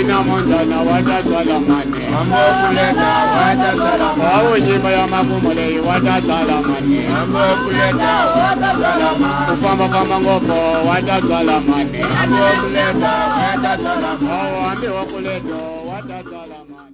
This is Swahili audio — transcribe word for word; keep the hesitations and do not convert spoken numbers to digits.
Ina monjana wata salamane. Mambo kuleta wata salamane. Wawo jimba ya makumule wata salamane. Mambo kuleta wata salamane. Ufamba famba ngoko wata salamane. Mambo kuleta wata salamane. Wawo ambi wakuleto wata salamane.